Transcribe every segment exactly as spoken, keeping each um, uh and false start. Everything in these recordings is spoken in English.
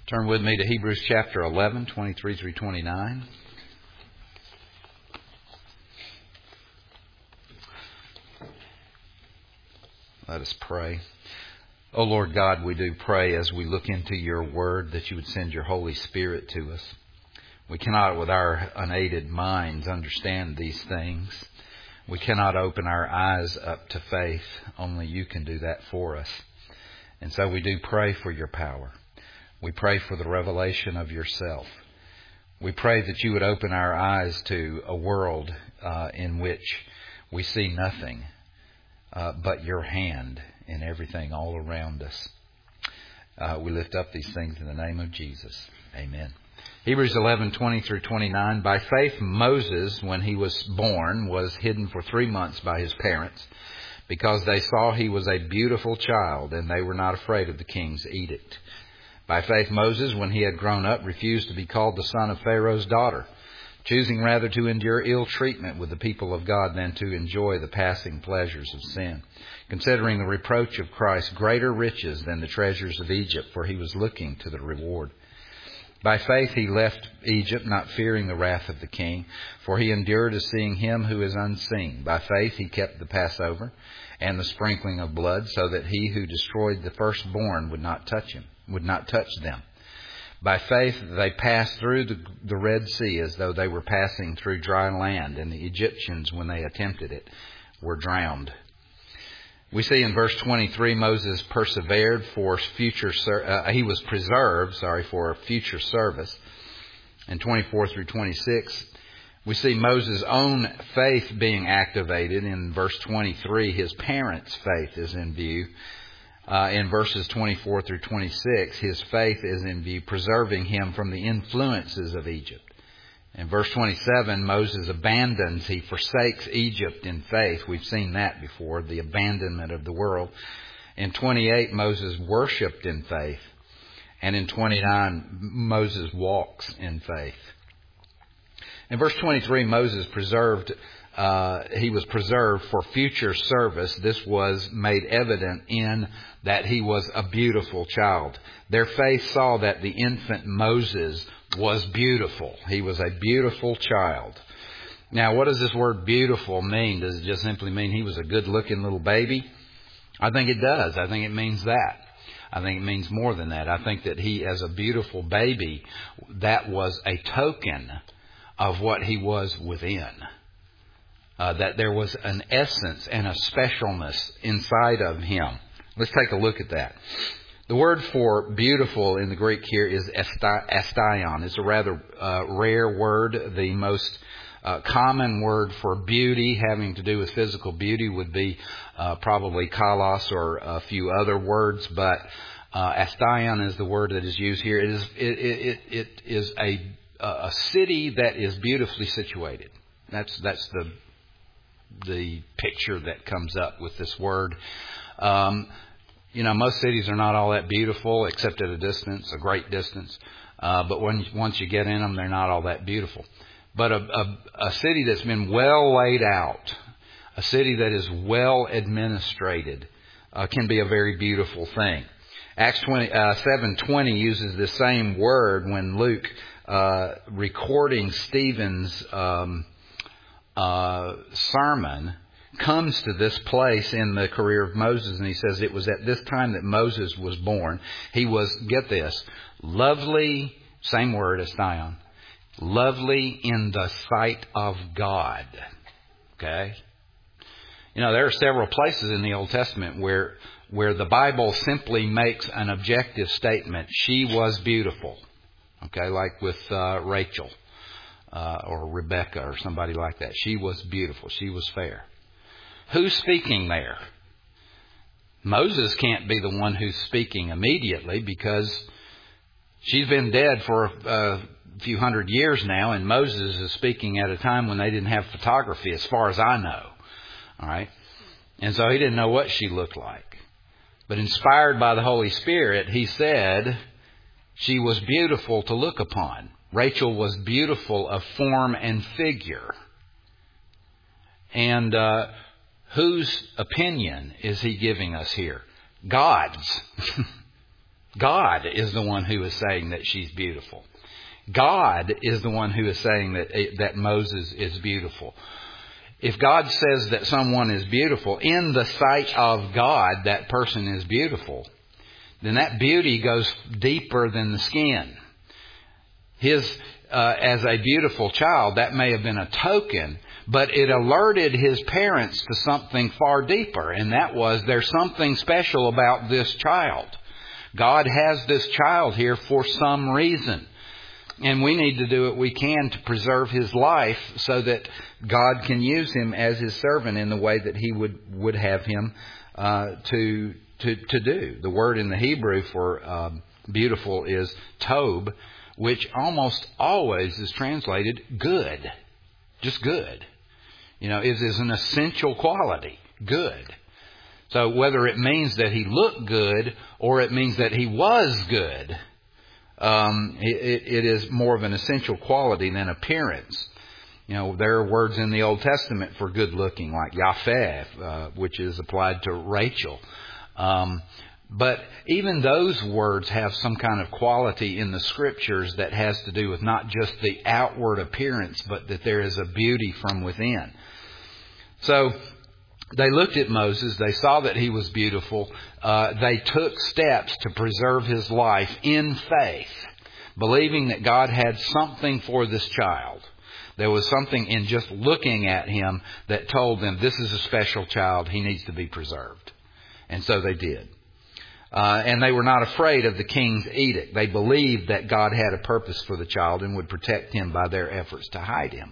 Turn with me to Hebrews chapter eleven, twenty-three through twenty-nine. Let us pray. Oh Lord God, we do pray as we look into your word that you would send your Holy Spirit to us. We cannot with our unaided minds understand these things. We cannot open our eyes up to faith. Only you can do that for us. And so we do pray for your power. We pray for the revelation of yourself. We pray that you would open our eyes to a world uh, in which we see nothing uh, but your hand in everything all around us. Uh, we lift up these things in the name of Jesus. Amen. Hebrews eleven, twenty through twenty-nine. By faith, Moses, when he was born, was hidden for three months by his parents, because they saw he was a beautiful child, and they were not afraid of the king's edict. By faith, Moses, when he had grown up, refused to be called the son of Pharaoh's daughter, choosing rather to endure ill treatment with the people of God than to enjoy the passing pleasures of sin, considering the reproach of Christ greater riches than the treasures of Egypt, for he was looking to the reward. By faith he left Egypt, not fearing the wrath of the king, for he endured as seeing him who is unseen. By faith he kept the Passover and the sprinkling of blood, so that he who destroyed the firstborn would not touch him, would not touch them. By faith they passed through the, the Red Sea as though they were passing through dry land, and the Egyptians, when they attempted it, were drowned. We see in verse twenty-three, Moses persevered for future, uh, he was preserved, sorry, for future service. And twenty-four through twenty-six, we see Moses' own faith being activated. In verse twenty-three, his parents' faith is in view. Uh, in verses twenty-four through twenty-six, his faith is in view, preserving him from the influences of Egypt. In verse twenty-seven, Moses abandons, he forsakes Egypt in faith. We've seen that before, the abandonment of the world. In twenty-eight, Moses worshipped in faith. And in twenty-nine, Moses walks in faith. In verse twenty-three, Moses preserved, uh, he was preserved for future service. This was made evident in that he was a beautiful child. Their faith saw that the infant Moses was beautiful. He was a beautiful child. Now, what does this word beautiful mean? Does it just simply mean he was a good-looking little baby? I think it does. I think it means that. I think it means more than that. I think that he, as a beautiful baby, that was a token of what he was within. Uh, that there was an essence and a specialness inside of him. Let's take a look at that. The word for beautiful in the Greek here is astaion. It's a rather uh, rare word. The most uh, common word for beauty, having to do with physical beauty, would be uh, probably kalos or a few other words. But uh, astaion is the word that is used here. It is it it, it is a a city that is beautifully situated. That's that's the the picture that comes up with this word. Um, You know, most cities are not all that beautiful, except at a distance, a great distance. Uh, but when once you get in them, they're not all that beautiful. But a, a, a city that's been well laid out, a city that is well administrated, uh, can be a very beautiful thing. Acts seven twenty uses the same word when Luke, uh, recording Stephen's um, uh, sermon, comes to this place in the career of Moses, and he says it was at this time that Moses was born. He was, get this, lovely, same word as astaion, lovely in the sight of God. Okay? You know, there are several places in the Old Testament where where the Bible simply makes an objective statement. She was beautiful. Okay, like with uh, Rachel uh, or Rebecca or somebody like that. She was beautiful. She was fair. Who's speaking there? Moses can't be the one who's speaking immediately, because she's been dead for a few hundred years now, and Moses is speaking at a time when they didn't have photography, as far as I know. All right? And so he didn't know what she looked like. But inspired by the Holy Spirit, he said she was beautiful to look upon. Rachel was beautiful of form and figure. And uh whose opinion is he giving us here? God's. God is the one who is saying that she's beautiful. God is the one who is saying that that Moses is beautiful. If God says that someone is beautiful, in the sight of God, that person is beautiful, then that beauty goes deeper than the skin. His, uh, as a beautiful child, that may have been a token, but it alerted his parents to something far deeper, and that was there's something special about this child. God has this child here for some reason. And we need to do what we can to preserve his life so that God can use him as his servant in the way that he would, would have him uh, to, to to do. The word in the Hebrew for um, beautiful is tob, which almost always is translated good. Just good. You know, it is an essential quality. Good. So whether it means that he looked good or it means that he was good, Um, it, it is more of an essential quality than appearance. You know, there are words in the Old Testament for good looking, like Yafeh, uh, which is applied to Rachel. Um, but even those words have some kind of quality in the Scriptures that has to do with not just the outward appearance, but that there is a beauty from within. So they looked at Moses. They saw that he was beautiful. Uh, they took steps to preserve his life in faith, believing that God had something for this child. There was something in just looking at him that told them this is a special child. He needs to be preserved. And so they did. Uh, and they were not afraid of the king's edict. They believed that God had a purpose for the child and would protect him by their efforts to hide him.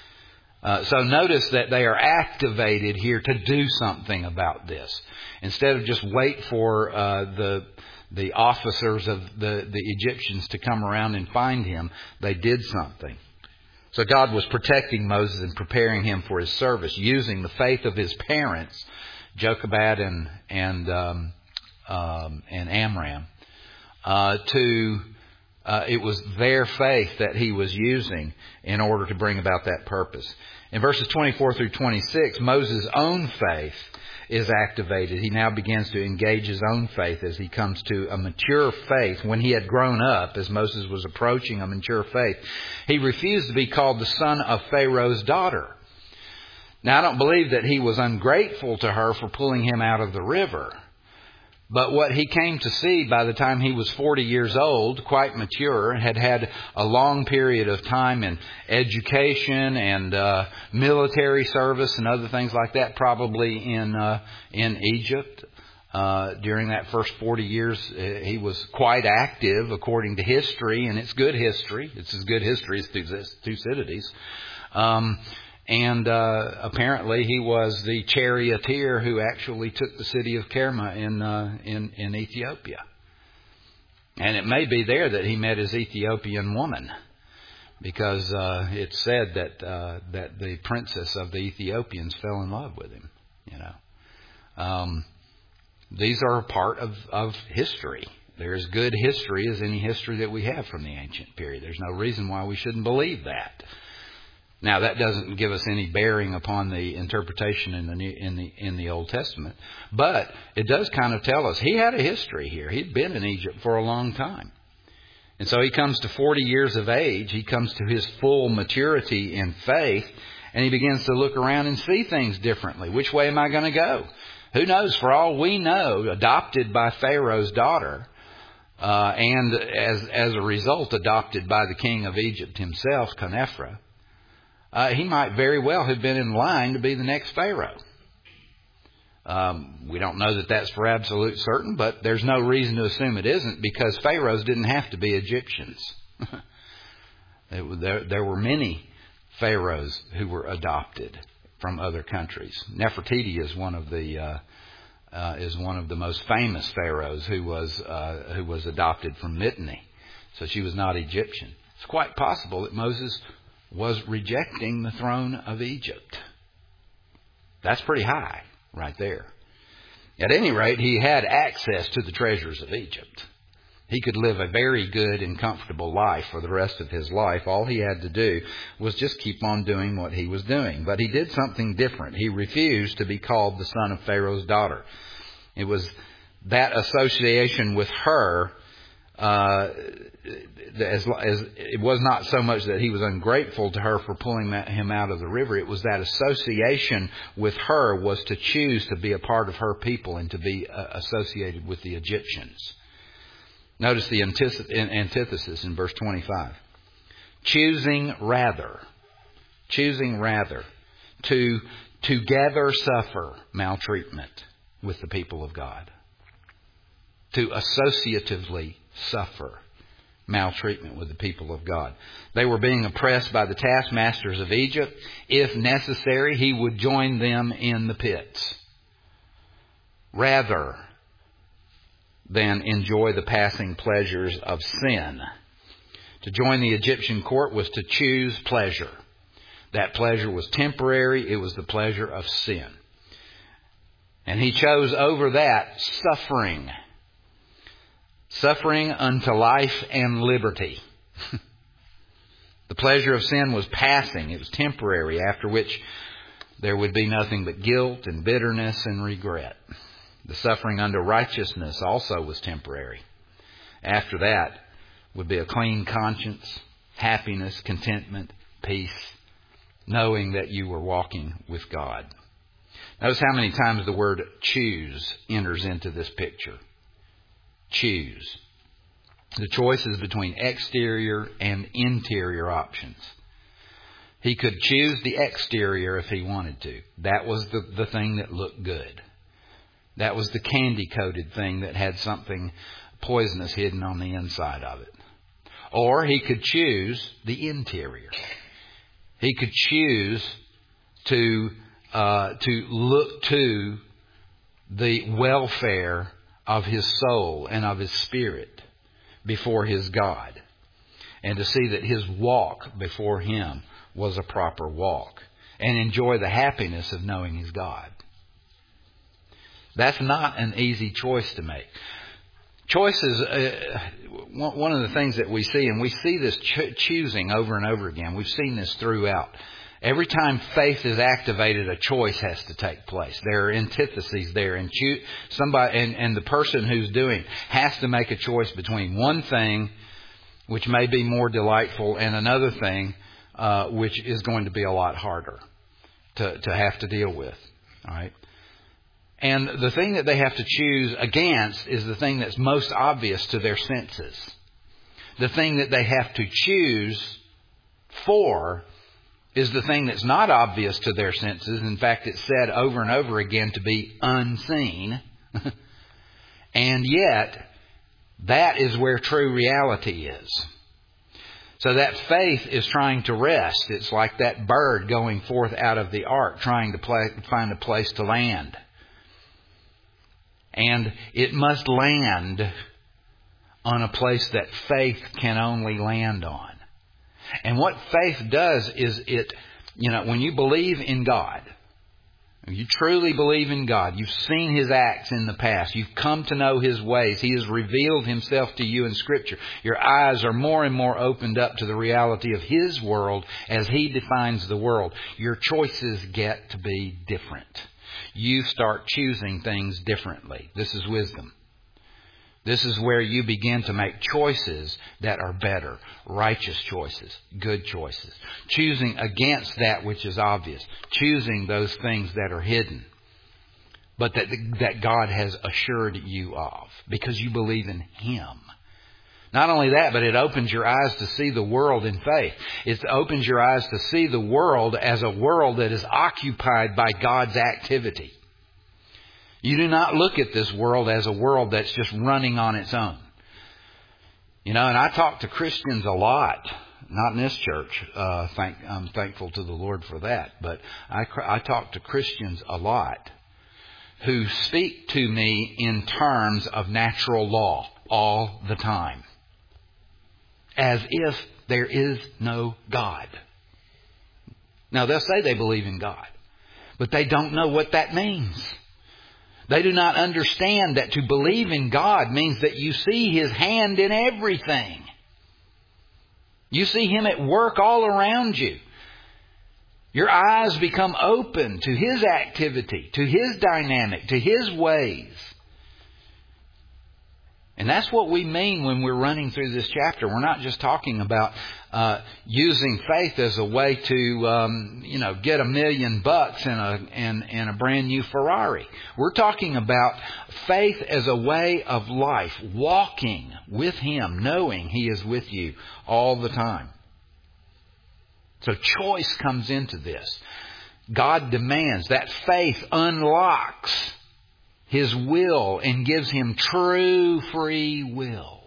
Uh, so notice that they are activated here to do something about this. Instead of just wait for uh, the the officers of the, the Egyptians to come around and find him, they did something. So God was protecting Moses and preparing him for his service, using the faith of his parents, Jochebed and and um, um, and Amram, uh, to Uh, it was their faith that he was using in order to bring about that purpose. In verses twenty-four through twenty-six, Moses' own faith is activated. He now begins to engage his own faith as he comes to a mature faith. When he had grown up, as Moses was approaching a mature faith, he refused to be called the son of Pharaoh's daughter. Now, I don't believe that he was ungrateful to her for pulling him out of the river. But what he came to see by the time he was forty years old, quite mature, had had a long period of time in education and uh, military service and other things like that, probably in uh, in Egypt. Uh, during that first forty years, he was quite active according to history, and it's good history. It's as good history as Thucydides. Um And uh, apparently he was the charioteer who actually took the city of Kerma in, uh, in in Ethiopia. And it may be there that he met his Ethiopian woman, because uh, it's said that uh, that the princess of the Ethiopians fell in love with him. You know, um, these are a part of, of history. They're as good history as any history that we have from the ancient period. There's no reason why we shouldn't believe that. Now, that doesn't give us any bearing upon the interpretation in the New, in the in the Old Testament, but it does kind of tell us he had a history here. He'd been in Egypt for a long time, and so he comes to forty years of age. He comes to his full maturity in faith, and he begins to look around and see things differently. Which way am I going to go? Who knows? For all we know, adopted by Pharaoh's daughter, uh, and as as a result, adopted by the king of Egypt himself, Khnephra. Uh, he might very well have been in line to be the next Pharaoh. Um, we don't know that that's for absolute certain, but there's no reason to assume it isn't, because Pharaohs didn't have to be Egyptians. there, there were many Pharaohs who were adopted from other countries. Nefertiti is one of the uh, uh, is one of the most famous pharaohs who was uh, who was adopted from Mitanni, so she was not Egyptian. It's quite possible that Moses was rejecting the throne of Egypt. That's pretty high right there. At any rate, he had access to the treasures of Egypt. He could live a very good and comfortable life for the rest of his life. All he had to do was just keep on doing what he was doing. But he did something different. He refused to be called the son of Pharaoh's daughter. It was that association with her uh, as, as it was not so much that he was ungrateful to her for pulling him out of the river. It was that association with her was to choose to be a part of her people and to be uh, associated with the Egyptians. Notice the antithesis in verse twenty-five. Choosing rather, choosing rather to together suffer maltreatment with the people of God. To associatively suffer maltreatment with the people of God. They were being oppressed by the taskmasters of Egypt. If necessary, he would join them in the pits, rather than enjoy the passing pleasures of sin. To join the Egyptian court was to choose pleasure. That pleasure was temporary. It was the pleasure of sin. And he chose over that suffering. Suffering unto life and liberty. The pleasure of sin was passing. It was temporary, after which there would be nothing but guilt and bitterness and regret. The suffering unto righteousness also was temporary. After that would be a clean conscience, happiness, contentment, peace, knowing that you were walking with God. Notice how many times the word choose enters into this picture. Choose. The choice is between exterior and interior options. He could choose the exterior if he wanted to. That was the, the thing that looked good. That was the candy-coated thing that had something poisonous hidden on the inside of it. Or he could choose the interior. He could choose to uh, to look to the welfare of his soul and of his spirit before his God, and to see that his walk before him was a proper walk, and enjoy the happiness of knowing his God. That's not an easy choice to make. Choices, uh, one of the things that we see, and we see this cho- choosing over and over again. We've seen this throughout. Every time faith is activated, a choice has to take place. There are antitheses there, and cho- somebody, and, and the person who's doing has to make a choice between one thing, which may be more delightful, and another thing, uh, which is going to be a lot harder to, to have to deal with. All right. And the thing that they have to choose against is the thing that's most obvious to their senses. The thing that they have to choose for is the thing that's not obvious to their senses. In fact, it's said over and over again to be unseen. And yet, that is where true reality is. So that faith is trying to rest. It's like that bird going forth out of the ark, trying to play, find a place to land. And it must land on a place that faith can only land on. And what faith does is it, you know, when you believe in God, you truly believe in God, you've seen His acts in the past, you've come to know His ways, He has revealed Himself to you in Scripture. Your eyes are more and more opened up to the reality of His world as He defines the world. Your choices get to be different. You start choosing things differently. This is wisdom. This is where you begin to make choices that are better, righteous choices, good choices. Choosing against that which is obvious. Choosing those things that are hidden, but that, that God has assured you of because you believe in Him. Not only that, but it opens your eyes to see the world in faith. It opens your eyes to see the world as a world that is occupied by God's activity. You do not look at this world as a world that's just running on its own. You know, and I talk to Christians a lot. Not in this church. Uh, thank, I'm thankful to the Lord for that. But I, I talk to Christians a lot who speak to me in terms of natural law all the time, as if there is no God. Now, they'll say they believe in God, but they don't know what that means. They do not understand that to believe in God means that you see His hand in everything. You see Him at work all around you. Your eyes become open to His activity, to His dynamic, to His ways. And that's what we mean when we're running through this chapter. We're not just talking about uh, using faith as a way to, um, you know, get a million bucks and a and, and a brand new Ferrari. We're talking about faith as a way of life, walking with Him, knowing He is with you all the time. So choice comes into this. God demands that faith unlocks His will and gives him true free will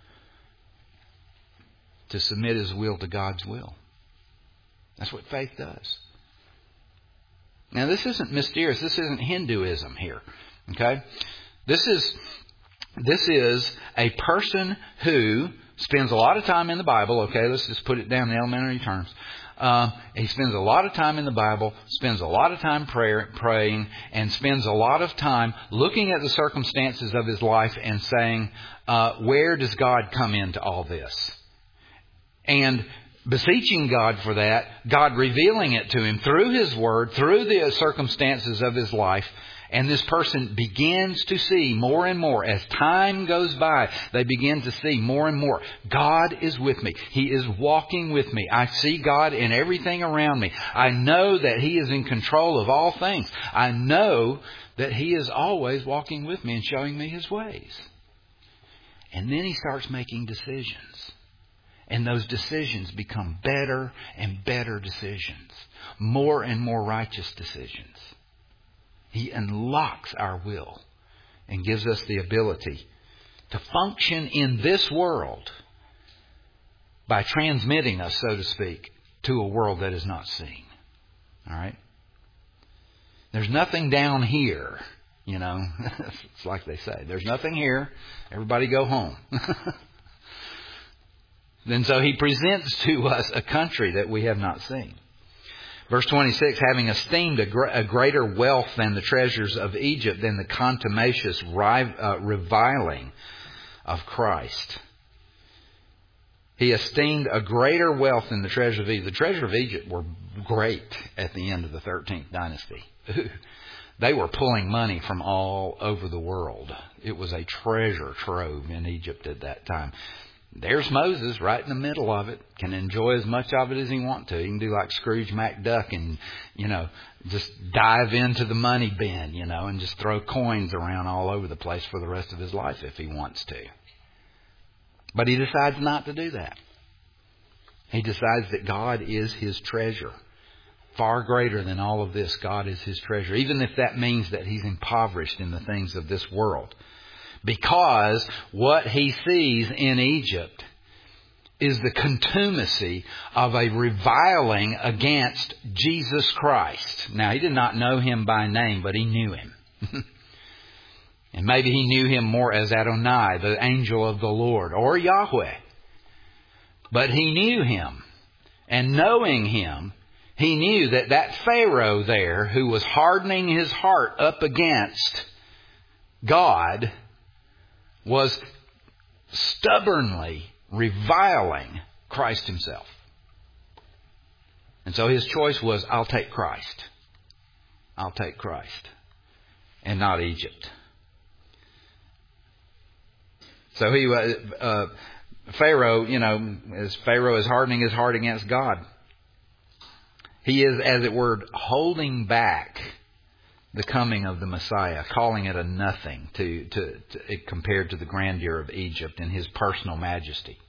to submit his will to God's will. That's what faith does. Now, this isn't mysterious. This isn't Hinduism here. Okay? This is, this is a person who spends a lot of time in the Bible. Okay, let's just put it down in elementary terms. Uh, he spends a lot of time in the Bible, spends a lot of time prayer, praying, and spends a lot of time looking at the circumstances of his life and saying, uh, where does God come into all this? And beseeching God for that, God revealing it to him through His Word, through the circumstances of his life. And this person begins to see more and more. As time goes by, they begin to see more and more. God is with me. He is walking with me. I see God in everything around me. I know that He is in control of all things. I know that He is always walking with me and showing me His ways. And then he starts making decisions. And those decisions become better and better decisions. More and more righteous decisions. He unlocks our will and gives us the ability to function in this world by transmitting us, so to speak, to a world that is not seen. All right? There's nothing down here, you know. It's like they say. There's nothing here. Everybody go home. Then so He presents to us a country that we have not seen. Verse twenty-six, having esteemed a, gr- a greater wealth than the treasures of Egypt, than the contumacious ri- uh, reviling of Christ. He esteemed a greater wealth than the treasures of Egypt. The treasures of Egypt were great at the end of the thirteenth dynasty. They were pulling money from all over the world. It was a treasure trove in Egypt at that time. There's Moses right in the middle of it. Can enjoy as much of it as he wants to. He can do like Scrooge McDuck and, you know, just dive into the money bin, you know, and just throw coins around all over the place for the rest of his life if he wants to. But he decides not to do that. He decides that God is his treasure. Far greater than all of this, God is his treasure. Even if that means that he's impoverished in the things of this world. Because what he sees in Egypt is the contumacy of a reviling against Jesus Christ. Now, he did not know Him by name, but he knew Him. And maybe he knew Him more as Adonai, the angel of the Lord, or Yahweh. But he knew Him. And knowing Him, he knew that that Pharaoh there, who was hardening his heart up against God, was stubbornly reviling Christ Himself. And so his choice was, I'll take Christ. I'll take Christ. And not Egypt. So he, uh, Pharaoh, you know, as Pharaoh is hardening his heart against God, he is, as it were, holding back the coming of the Messiah, calling it a nothing to, to, to compared to the grandeur of Egypt and his personal majesty.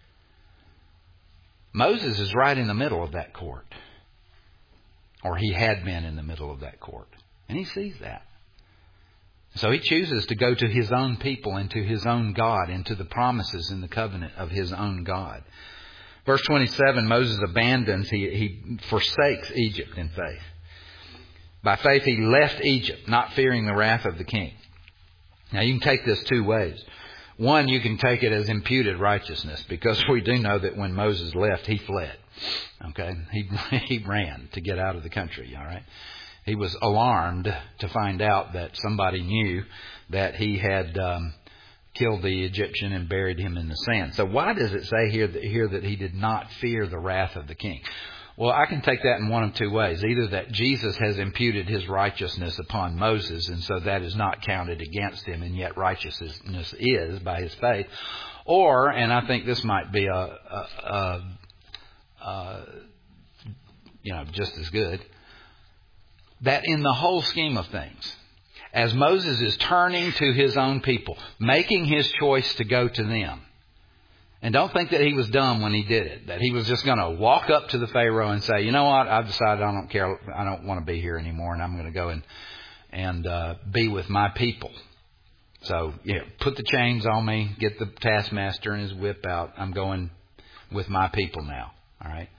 Moses is right in the middle of that court. Or he had been in the middle of that court. And he sees that. So he chooses to go to his own people and to his own God and to the promises in the covenant of his own God. Verse twenty-seven, Moses abandons, he, he forsakes Egypt in faith. By faith he left Egypt, not fearing the wrath of the king. Now you can take this two ways. One, you can take it as imputed righteousness, because we do know that when Moses left, he fled. Okay, he he ran to get out of the country. All right, he was alarmed to find out that somebody knew that he had um, killed the Egyptian and buried him in the sand. So why does it say here that, here that he did not fear the wrath of the king? Well, I can take that in one of two ways. Either that Jesus has imputed his righteousness upon Moses, and so that is not counted against him, and yet righteousness is by his faith. Or, and I think this might be a, a, a, a you know, just as good, that in the whole scheme of things, as Moses is turning to his own people, making his choice to go to them, and don't think that he was dumb when he did it, that he was just going to walk up to the Pharaoh and say, you know what, I've decided I don't care, I don't want to be here anymore, and I'm going to go and, and uh, be with my people. So, yeah, put the chains on me, get the taskmaster and his whip out. I'm going with my people now. All right.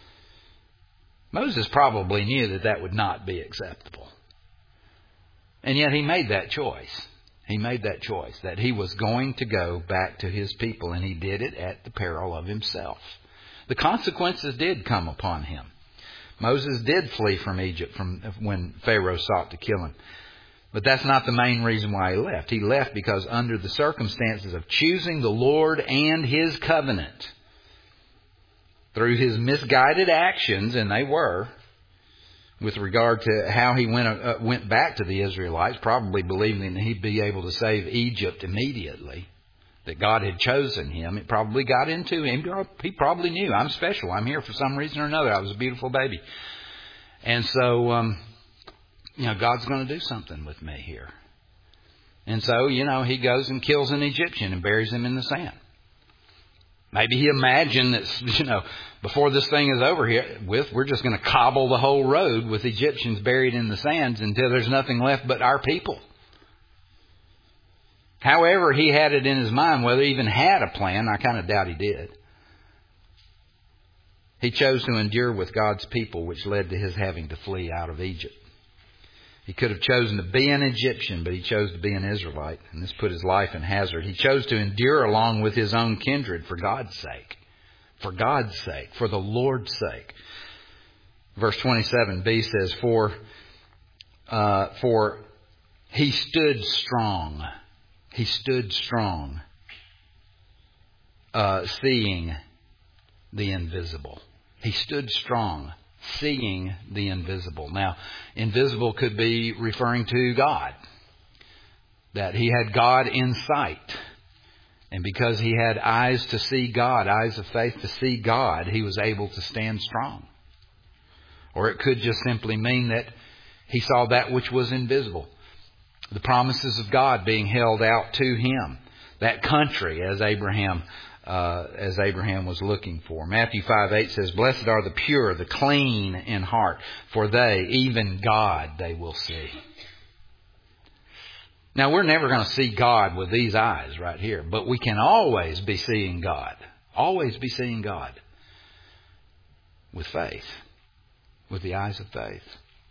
Moses probably knew that that would not be acceptable. And yet he made that choice. He made that choice that he was going to go back to his people, and he did it at the peril of himself. The consequences did come upon him. Moses did flee from Egypt from when Pharaoh sought to kill him. But that's not the main reason why he left. He left because under the circumstances of choosing the Lord and his covenant, through his misguided actions, and they were, with regard to how he went uh, went back to the Israelites, probably believing that he'd be able to save Egypt immediately, that God had chosen him. It probably got into him. He probably knew, I'm special. I'm here for some reason or another. I was a beautiful baby. And so, um, you know, God's going to do something with me here. And so, you know, he goes and kills an Egyptian and buries him in the sand. Maybe he imagined that, you know, before this thing is over here with, we're just going to cobble the whole road with Egyptians buried in the sands until there's nothing left but our people. However he had it in his mind, whether he even had a plan, I kind of doubt he did. He chose to endure with God's people, which led to his having to flee out of Egypt. He could have chosen to be an Egyptian, but he chose to be an Israelite, and this put his life in hazard. He chose to endure along with his own kindred for God's sake. For God's sake. For the Lord's sake. Verse twenty-seven b says, For, uh, for he stood strong. He stood strong, uh, seeing the invisible. He stood strong, seeing the invisible. Now, invisible could be referring to God. That he had God in sight. And because he had eyes to see God, eyes of faith to see God, he was able to stand strong. Or it could just simply mean that he saw that which was invisible. The promises of God being held out to him. That country, as Abraham Uh, as Abraham was looking for. Matthew five eight says, Blessed are the pure, the clean in heart, for they, even God, they will see. Now, we're never going to see God with these eyes right here, but we can always be seeing God. Always be seeing God. With faith. With the eyes of faith.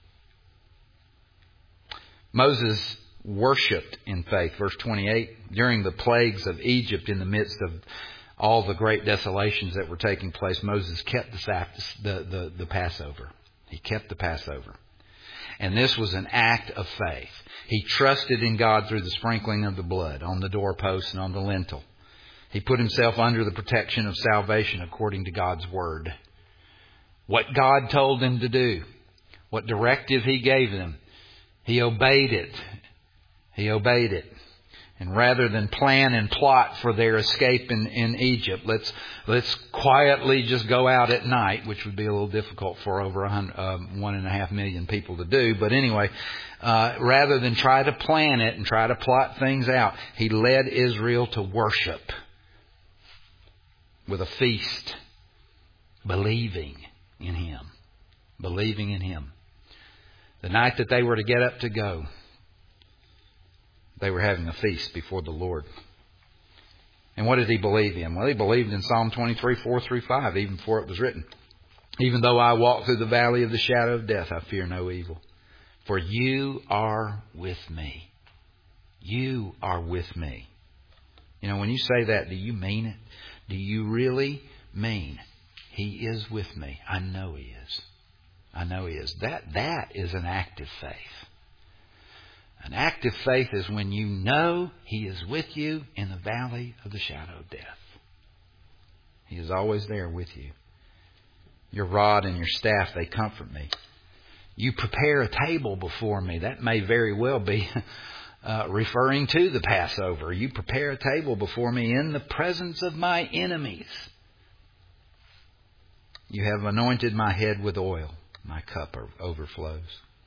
Moses worshipped in faith. Verse twenty-eight, during the plagues of Egypt, in the midst of all the great desolations that were taking place, Moses kept the, the, the, the Passover. He kept the Passover. And this was an act of faith. He trusted in God through the sprinkling of the blood on the doorpost and on the lintel. He put himself under the protection of salvation according to God's word. What God told him to do, what directive he gave them, he obeyed it. He obeyed it. And rather than plan and plot for their escape in, in Egypt, let's let's quietly just go out at night, which would be a little difficult for over a hundred, uh, one and a half million people to do. But anyway, uh, rather than try to plan it and try to plot things out, he led Israel to worship with a feast, believing in him, believing in him. The night that they were to get up to go, they were having a feast before the Lord. And what did he believe in? Well, he believed in Psalm twenty-three, four through five, even before it was written. Even though I walk through the valley of the shadow of death, I fear no evil. For you are with me. You are with me. You know, when you say that, do you mean it? Do you really mean he is with me? I know he is. I know he is. That, that is an act of faith. An act of faith is when you know he is with you in the valley of the shadow of death. He is always there with you. Your rod and your staff, they comfort me. You prepare a table before me. That may very well be uh, referring to the Passover. You prepare a table before me in the presence of my enemies. You have anointed my head with oil. My cup overflows.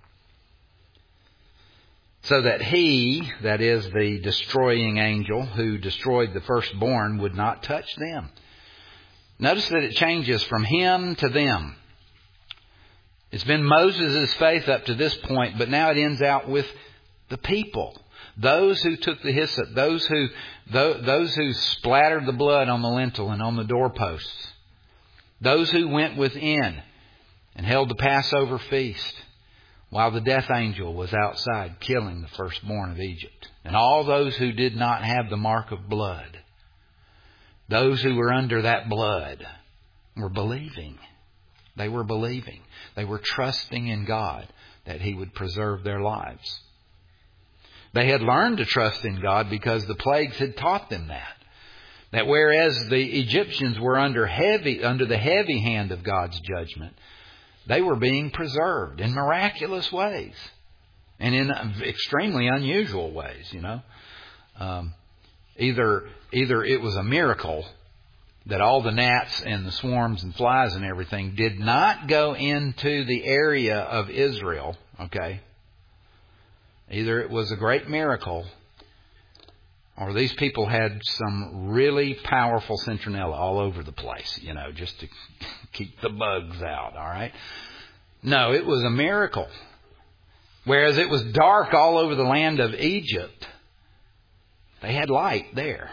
So that he, that is the destroying angel who destroyed the firstborn, would not touch them. Notice that it changes from him to them. It's been Moses' faith up to this point, but now it ends out with the people. Those who took the hyssop, those who, those who splattered the blood on the lintel and on the doorposts. Those who went within and held the Passover feast while the death angel was outside killing the firstborn of Egypt. And all those who did not have the mark of blood, those who were under that blood, were believing. They were believing. They were trusting in God that He would preserve their lives. They had learned to trust in God because the plagues had taught them that. That whereas the Egyptians were under heavy, under the heavy hand of God's judgment, they were being preserved in miraculous ways and in extremely unusual ways. You know, um, either either it was a miracle that all the gnats and the swarms and flies and everything did not go into the area of Israel. Okay, either it was a great miracle, or these people had some really powerful citronella all over the place, you know, just to keep the bugs out, all right? No, it was a miracle. Whereas it was dark all over the land of Egypt, they had light there.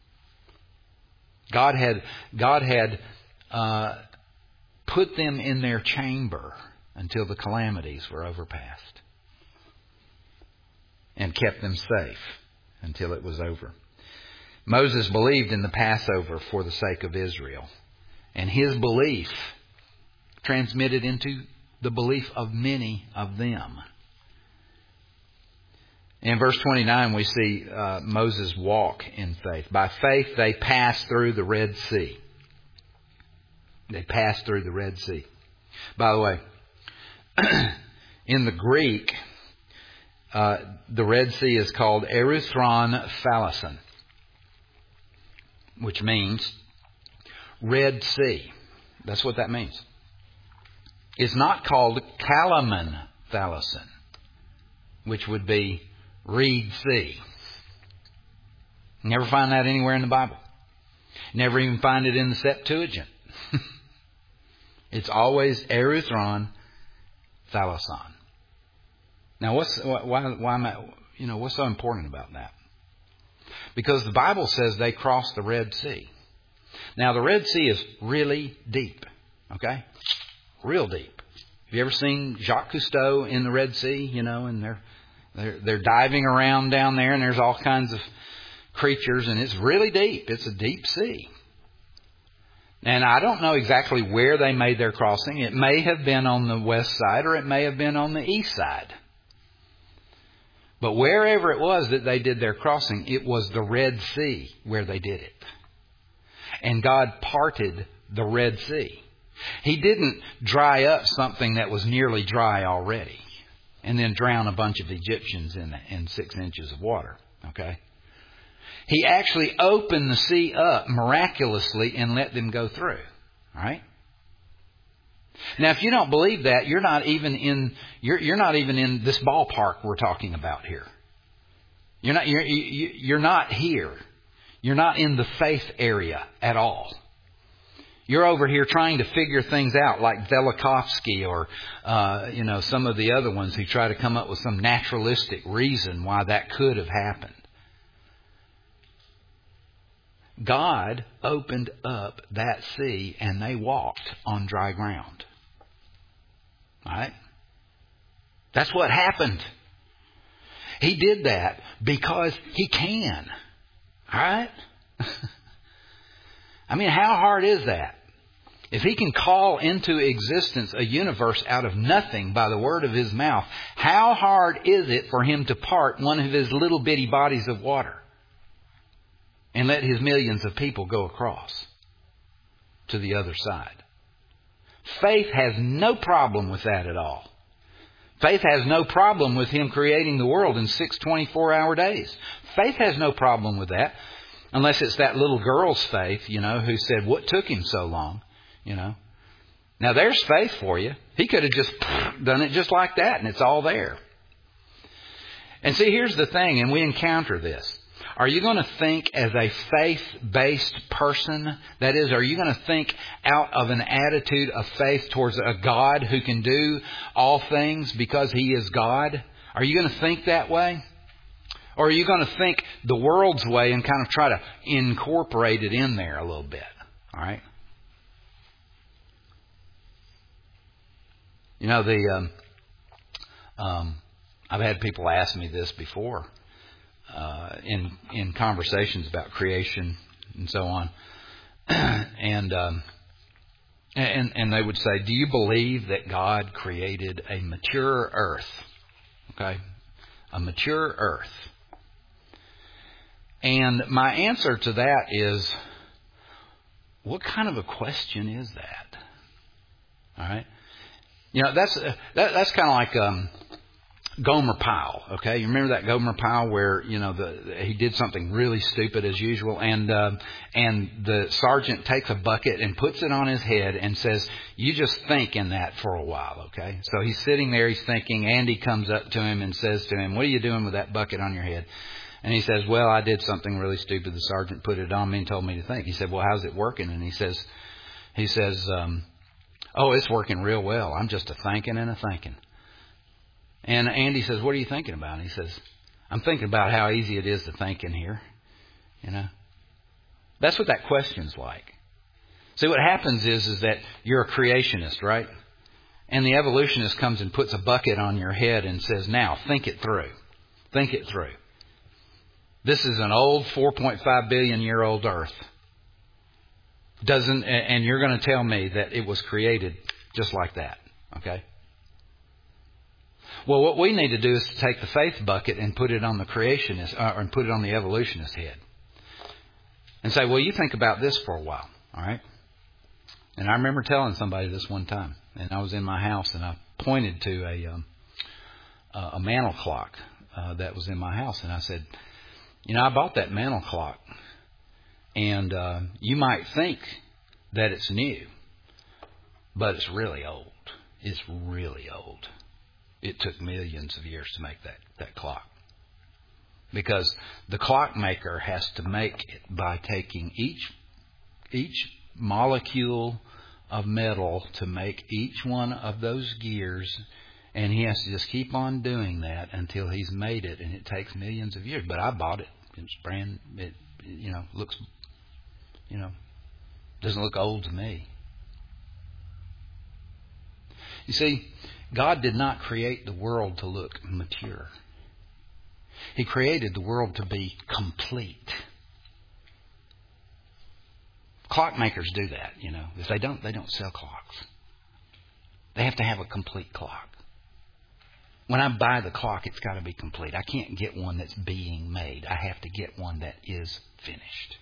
God had, God had uh, put them in their chamber until the calamities were overpassed and kept them safe until it was over. Moses believed in the Passover for the sake of Israel. And his belief transmitted into the belief of many of them. In verse twenty-nine, we see uh, Moses walk in faith. By faith, they passed through the Red Sea. They passed through the Red Sea. By the way, in the Greek, Uh, the Red Sea is called Erythron Thalason, which means Red Sea. That's what that means. It's not called Kalaman Thalason, which would be Reed Sea. Never find that anywhere in the Bible. Never even find it in the Septuagint. It's always Erythron Thalason. Now, what's why? Why am I? You know, what's so important about that? Because the Bible says they crossed the Red Sea. Now, the Red Sea is really deep. Okay, real deep. Have you ever seen Jacques Cousteau in the Red Sea? You know, and they're they're they're diving around down there, and there's all kinds of creatures, and it's really deep. It's a deep sea. And I don't know exactly where they made their crossing. It may have been on the west side, or it may have been on the east side. But wherever it was that they did their crossing, it was the Red Sea where they did it. And God parted the Red Sea. He didn't dry up something that was nearly dry already and then drown a bunch of Egyptians in, in six inches of water. Okay? He actually opened the sea up miraculously and let them go through. All right? Now, if you don't believe that, you're not even in you're you're not even in this ballpark we're talking about here. You're not you're you're not here. You're not in the faith area at all. You're over here trying to figure things out, like Velikovsky or uh, you know some of the other ones who try to come up with some naturalistic reason why that could have happened. God opened up that sea and they walked on dry ground. All right? That's what happened. He did that because He can. All right? I mean, how hard is that? If He can call into existence a universe out of nothing by the word of His mouth, how hard is it for Him to part one of His little bitty bodies of water and let His millions of people go across to the other side? Faith has no problem with that at all. Faith has no problem with Him creating the world in six twenty-four hour days. Faith has no problem with that. Unless it's that little girl's faith, you know, who said, what took Him so long? You know. Now there's faith for you. He could have just done it just like that and it's all there. And see, here's the thing, and we encounter this. Are you going to think as a faith-based person? That is, are you going to think out of an attitude of faith towards a God who can do all things because He is God? Are you going to think that way? Or are you going to think the world's way and kind of try to incorporate it in there a little bit? All right? You know, the um, um, I've had people ask me this before. Uh, in in conversations about creation and so on, and um, and and they would say, "Do you believe that God created a mature earth?" Okay, a mature earth. And my answer to that is, what kind of a question is that? All right, you know that's uh, that, that's kind of like. Um, Gomer Pyle, okay? You remember that Gomer Pyle where, you know, the, he did something really stupid as usual, and uh, and the sergeant takes a bucket and puts it on his head and says, you just think in that for a while, okay? So he's sitting there, he's thinking. Andy comes up to him and says to him, what are you doing with that bucket on your head? And he says, well, I did something really stupid. The sergeant put it on me and told me to think. He said, well, how's it working? And he says, he says, um, oh, it's working real well. I'm just a thinking and a thinking. And Andy says, what are you thinking about? And he says, I'm thinking about how easy it is to think in here. You know, that's what that question's like. See, what happens is, is that you're a creationist, right? And the evolutionist comes and puts a bucket on your head and says, now, think it through. Think it through. This is an old four point five billion year old Earth. Doesn't, and you're going to tell me that it was created just like that. Okay? Well, what we need to do is to take the faith bucket and put it on the creationist, uh, and put it on the evolutionist head, and say, "Well, you think about this for a while, all right?" And I remember telling somebody this one time, and I was in my house, and I pointed to a um, a mantle clock uh, that was in my house, and I said, "You know, I bought that mantle clock, and uh, you might think that it's new, but it's really old. It's really old." It took millions of years to make that, that clock. Because the clockmaker has to make it by taking each each molecule of metal to make each one of those gears, and he has to just keep on doing that until he's made it, and it takes millions of years. But I bought it. It's brand, it, you know, looks, you know, doesn't look old to me. You see, God did not create the world to look mature. He created the world to be complete. Clockmakers do that, you know. If they don't, they don't sell clocks. They have to have a complete clock. When I buy the clock, it's got to be complete. I can't get one that's being made. I have to get one that is finished.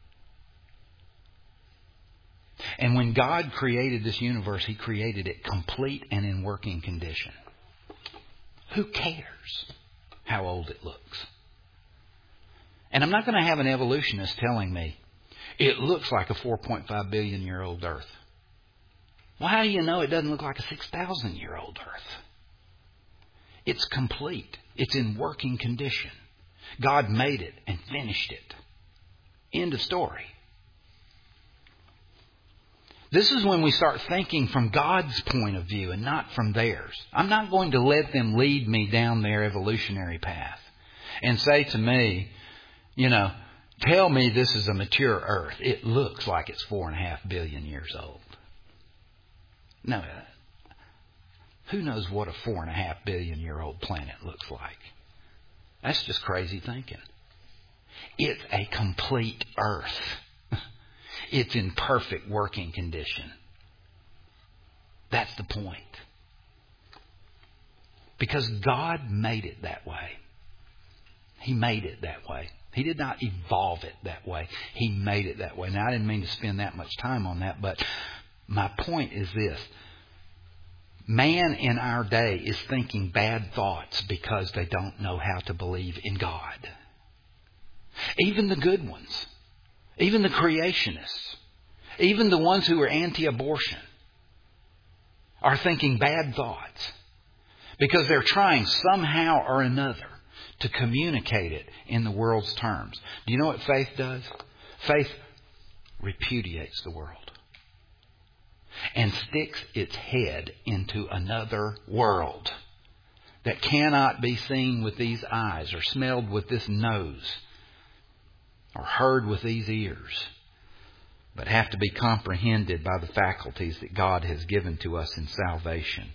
And when God created this universe, He created it complete and in working condition. Who cares how old it looks? And I'm not going to have an evolutionist telling me it looks like a four point five billion year old Earth. Well, how do you know it doesn't look like a six thousand year old Earth? It's complete. It's in working condition. God made it and finished it. End of story. This is when we start thinking from God's point of view and not from theirs. I'm not going to let them lead me down their evolutionary path and say to me, you know, tell me this is a mature Earth. It looks like it's four and a half billion years old. No, who knows what a four and a half billion year old planet looks like? That's just crazy thinking. It's a complete Earth. It's in perfect working condition. That's the point. Because God made it that way. He made it that way. He did not evolve it that way. He made it that way. Now, I didn't mean to spend that much time on that, but My point is this. Man in our day is thinking bad thoughts because they don't know how to believe in God. Even the good ones. Even the creationists. Even the ones who are anti-abortion are thinking bad thoughts because they're trying somehow or another to communicate it in the world's terms. Do you know what faith does? Faith repudiates the world and sticks its head into another world that cannot be seen with these eyes or smelled with this nose or heard with these ears, but have to be comprehended by the faculties that God has given to us in salvation.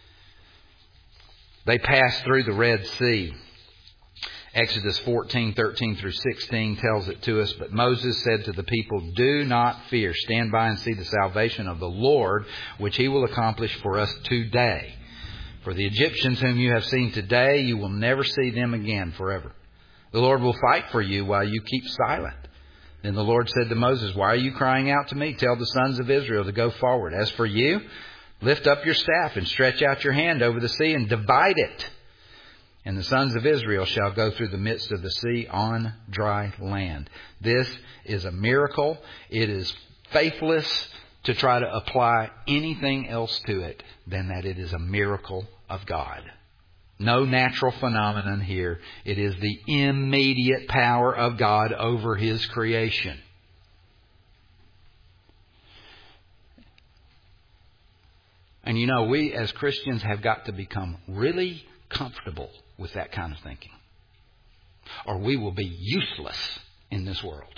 They passed through the Red Sea. Exodus fourteen, thirteen through sixteen tells it to us. But Moses said to the people, "Do not fear. Stand by and see the salvation of the Lord, which He will accomplish for us today. For the Egyptians whom you have seen today, you will never see them again forever. The Lord will fight for you while you keep silent." Then the Lord said to Moses, "Why are you crying out to me? Tell the sons of Israel to go forward. As for you, lift up your staff and stretch out your hand over the sea and divide it. And the sons of Israel shall go through the midst of the sea on dry land." This is a miracle. It is faithless to try to apply anything else to it than that it is a miracle of God. No natural phenomenon here. It is the immediate power of God over His creation. And you know, we as Christians have got to become really comfortable with that kind of thinking, or we will be useless in this world.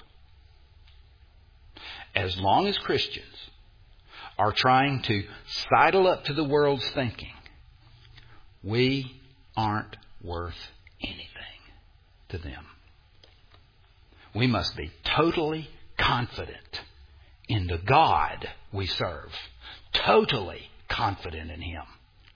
As long as Christians are trying to sidle up to the world's thinking, we aren't worth anything to them. We must be totally confident in the God we serve. Totally confident in Him.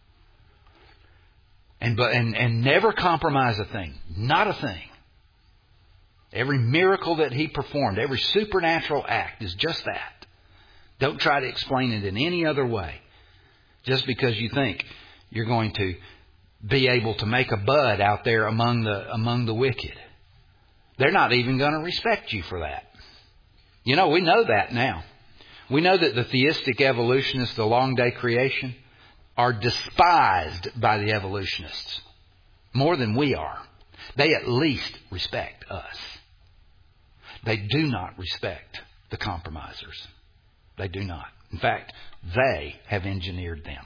And, but, and, and never compromise a thing. Not a thing. Every miracle that He performed, every supernatural act is just that. Don't try to explain it in any other way. Just because you think you're going to be able to make a bud out there among the, among the wicked. They're not even going to respect you for that. You know, we know that now. We know that the theistic evolutionists, the long day creation, are despised by the evolutionists more than we are. They at least respect us. They do not respect the compromisers. They do not. In fact, they have engineered them.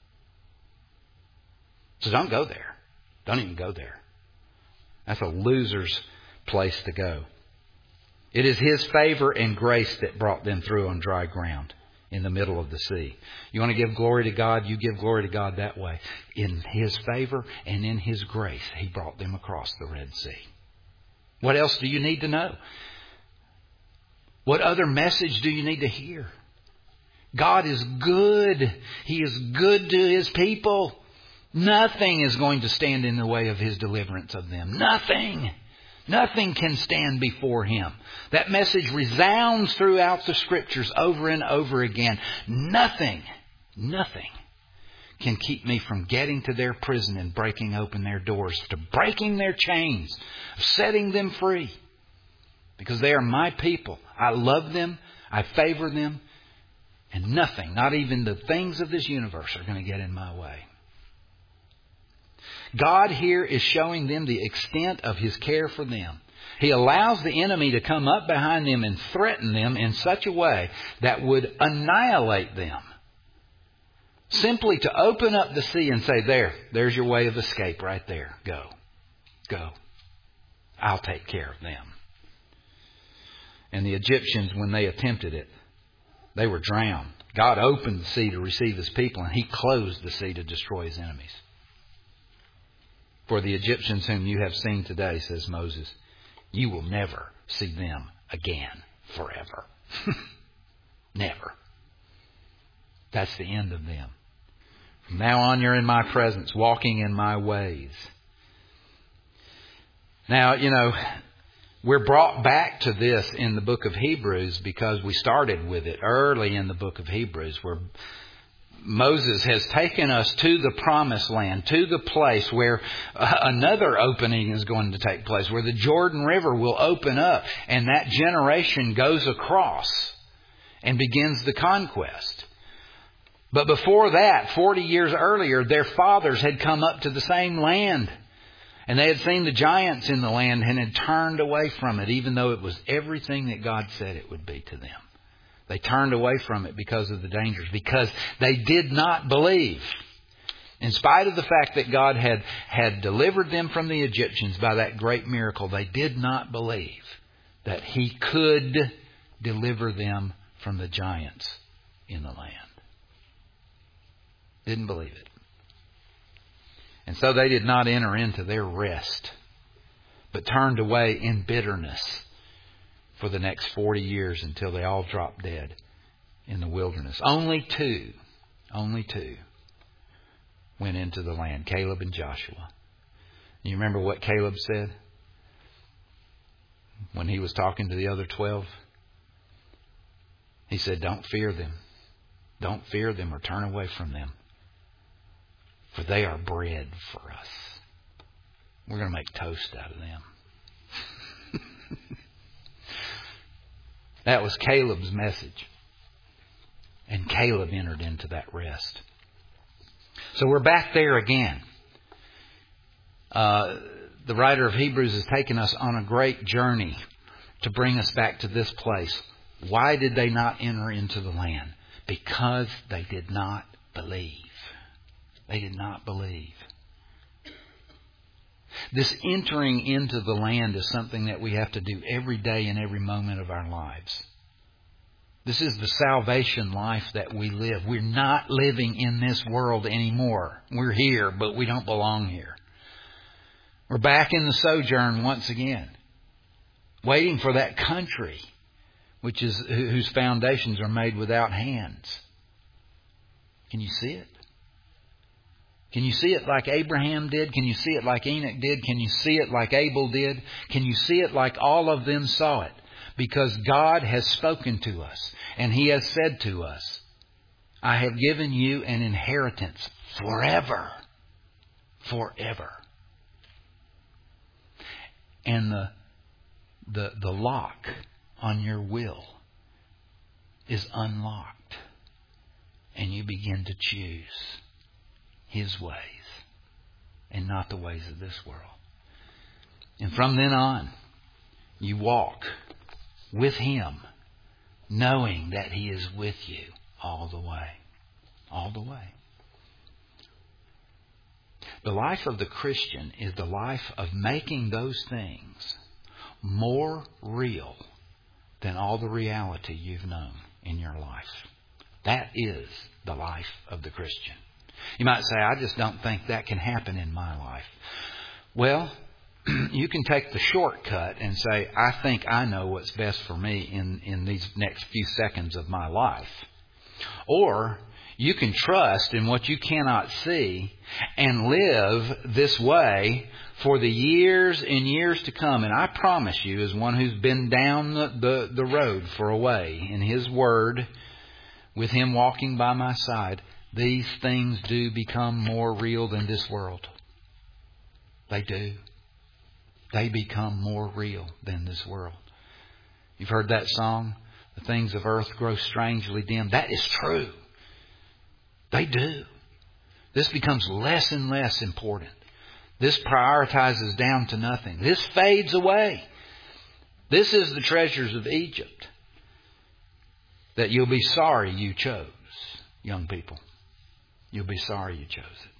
So don't go there. Don't even go there. That's a loser's place to go. It is His favor and grace that brought them through on dry ground in the middle of the sea. You want to give glory to God? You give glory to God that way. In His favor and in His grace, He brought them across the Red Sea. What else do you need to know? What other message do you need to hear? God is good. He is good to His people. Nothing is going to stand in the way of His deliverance of them. Nothing. Nothing can stand before Him. That message resounds throughout the Scriptures over and over again. Nothing, nothing can keep me from getting to their prison and breaking open their doors, to breaking their chains, setting them free. Because they are my people. I love them. I favor them. And nothing, not even the things of this universe, are going to get in my way. God here is showing them the extent of His care for them. He allows the enemy to come up behind them and threaten them in such a way that would annihilate them. Simply to open up the sea and say, there, there's your way of escape right there. Go. Go. I'll take care of them. And the Egyptians, when they attempted it, they were drowned. God opened the sea to receive His people, and He closed the sea to destroy His enemies. For the Egyptians whom you have seen today, says Moses, you will never see them again forever. Never. That's the end of them. From now on, you're in my presence, walking in my ways. Now, you know, We're brought back to this in the book of Hebrews because we started with it early in the book of Hebrews, where Moses has taken us to the promised land, to the place where another opening is going to take place, where the Jordan River will open up and that generation goes across and begins the conquest. But before that, forty years earlier, their fathers had come up to the same land. And they had seen the giants in the land and had turned away from it, even though it was everything that God said it would be to them. They turned away from it because of the dangers, because they did not believe. In spite of the fact that God had, had delivered them from the Egyptians by that great miracle, they did not believe that He could deliver them from the giants in the land. Didn't believe it. And so they did not enter into their rest, but turned away in bitterness for the next forty years until they all dropped dead in the wilderness. Only two, only two went into the land, Caleb and Joshua. You remember what Caleb said when he was talking to the other twelve? He said, "Don't fear them. Don't fear them or turn away from them. For they are bread for us. We're going to make toast out of them." That was Caleb's message. And Caleb entered into that rest. So we're back there again. Uh, the writer of Hebrews has taken us on a great journey to bring us back to this place. Why did they not enter into the land? Because they did not believe. They did not believe. This entering into the land is something that we have to do every day and every moment of our lives. This is the salvation life that we live. We're not living in this world anymore. We're here, but we don't belong here. We're back in the sojourn once again, waiting for that country which is whose foundations are made without hands. Can you see it? Can you see it like Abraham did? Can you see it like Enoch did? Can you see it like Abel did? Can you see it like all of them saw it? Because God has spoken to us and He has said to us, "I have given you an inheritance forever." Forever. And the, the, the lock on your will is unlocked. And you begin to choose His ways and not the ways of this world. And from then on, you walk with Him, knowing that He is with you all the way. All the way. The life of the Christian is the life of making those things more real than all the reality you've known in your life. That is the life of the Christian. You might say, "I just don't think that can happen in my life." Well, you can take the shortcut and say, "I think I know what's best for me in, in these next few seconds of my life." Or you can trust in what you cannot see and live this way for the years and years to come. And I promise you, as one who's been down the, the, the road for a way in His Word, with Him walking by my side, these things do become more real than this world. They do. They become more real than this world. You've heard that song, "The things of earth grow strangely dim." That is true. They do. This becomes less and less important. This prioritizes down to nothing. This fades away. This is the treasures of Egypt that you'll be sorry you chose, young people. You'll be sorry you chose it.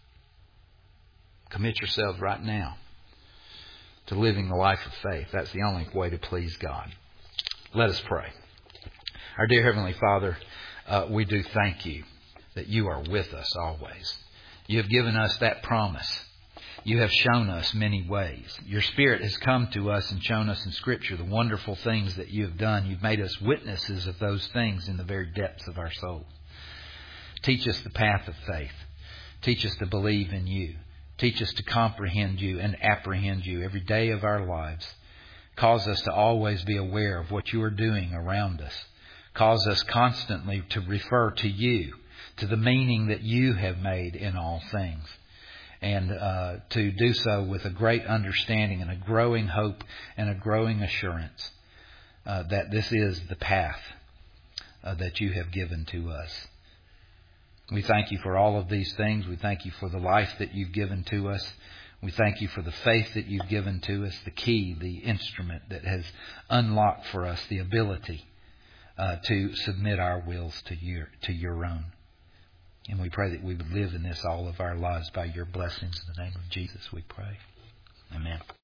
Commit yourselves right now to living a life of faith. That's the only way to please God. Let us pray. Our dear Heavenly Father, uh, we do thank You that You are with us always. You have given us that promise. You have shown us many ways. Your Spirit has come to us and shown us in Scripture the wonderful things that You have done. You've made us witnesses of those things in the very depths of our soul. Teach us the path of faith. Teach us to believe in You. Teach us to comprehend You and apprehend You every day of our lives. Cause us to always be aware of what you are doing around us. Cause us constantly to refer to you, to the meaning that you have made in all things. And uh, to do so with a great understanding and a growing hope and a growing assurance uh, that this is the path uh, that you have given to us. We thank you for all of these things. We thank you for the life that you've given to us. We thank you for the faith that you've given to us, the key, the instrument that has unlocked for us the ability uh, to submit our wills to your, to your own. And we pray that we would live in this all of our lives by your blessings. In the name of Jesus we pray. Amen.